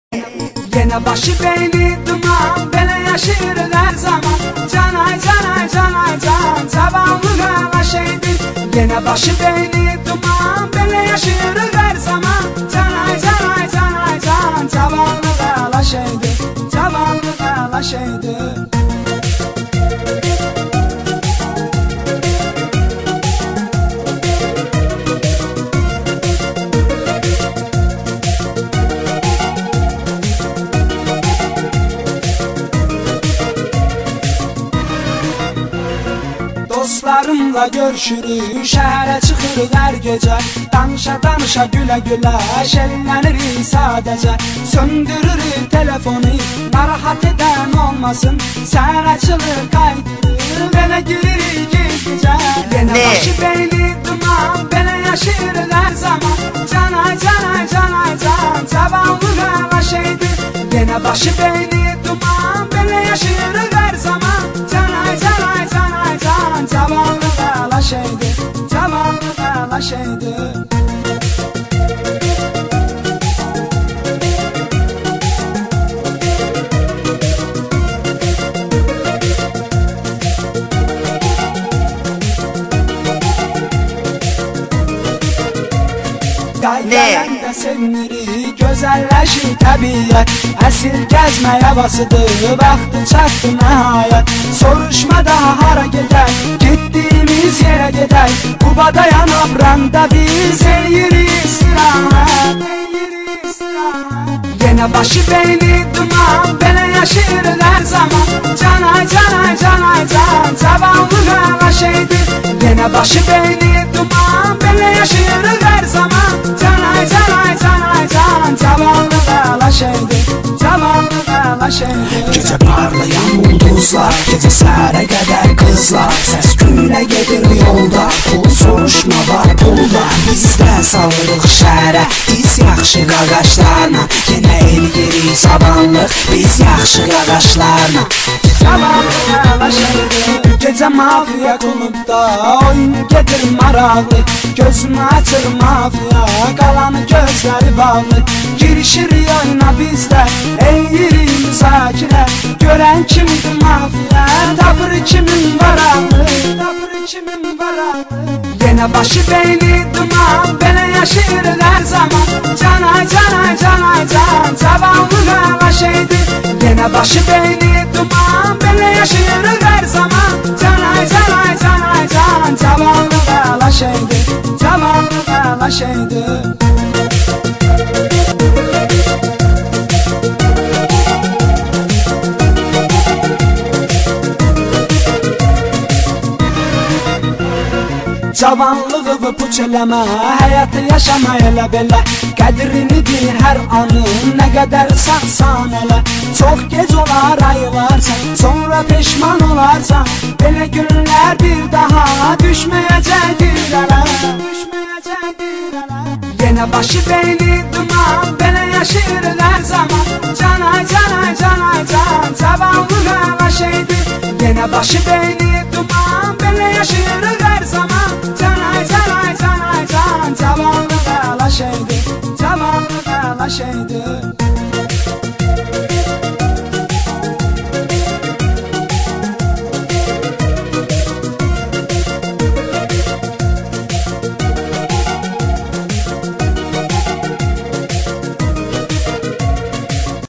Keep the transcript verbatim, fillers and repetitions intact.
Yine başı beyni duman, böyle yaşır her zaman. Canay canay canay can, zavallı kalaşıydı. Yine başı beyni duman, böyle yaşır her zaman. Canay canay canay can, zavallı kalaşıydı. Zavallı kalaşıydı. Dostlarımla görüşürük, şehre çıkırıq her gece. Danışa danışa güle güle, şenlenirik sadece. Söndürürük telefonu, narahat eden olmasın. Sen açılır kaydırır, böyle giririk gizlice. Yine başı beyni duman, böyle yaşırız her zaman. Canay canay canay can, zavallı kalaşıydı. Yine başı beyni duman, böyle yaşırız her zaman. Canay canay canay can, zavallı kalaşıydı. Zavallı kalaşıydı. Yaylarında sevinirik, güzelleşir tabiat. Əsir gəzmə havasıdır, vaxtı çatdı nəhayət. Soruşma daha hara gedək, gittiğimiz yere gedək. Qubada yanıb randa biz eyirik istirahət. Yine başı beyni duman, belə yaşırıq hər zaman. Canay canay canay can, zavallı kalaşıydı. Yine başı beyni duman, belə yaşırıq hər zaman. Canay canay canay can, zavallı kalaşıydı. Zavallı kalaşıydı. Gece parlayan ulduzlar, gece səhərə qədər kızlar. Səs gülə gedir yolda, pul soruşma var pulda. Bizdə salırıq şəhərə, biz yaxşı qaqaşlarla. Yenə elgirik sabanlıq, biz yaxşı qaqaşlarla. Zavallı kalaşıydı. Gece mafiya klubda, oyun gedir maraqlı. Gözümü açır mafiya, qalanı gözləri bağlı. Girişir oyuna bizdə, eyirik müzakirə. Görən kimdir mafiya, tapır kimin varaqlı. Tapır kimin varaqlı. Yine başı beyni duman, belə yaşırıq hər zaman. Canay canay canay can, zavallı kalaşıydı. Yine başı beyni duman, belə yaşırıq hər zaman. Canay canay canay can, zavallı kalaşıydı. Zavallı kalaşıydı. Cavanlığı puç eləmə, həyatı yaşama elə belə. Qədrini bil hər anın, nə qədər sağsan elə. Çox gec olar ayılarsan, sonra peşman olarsan. Belə günlər bir daha düşməyəcəkdir ələ. Düşməyəcəkdir ələ. Yenə başı beyni duman, belə yaşırıq hər zaman. Canay canay canay can, zavallı kalaşıydı. Yenə başı beyni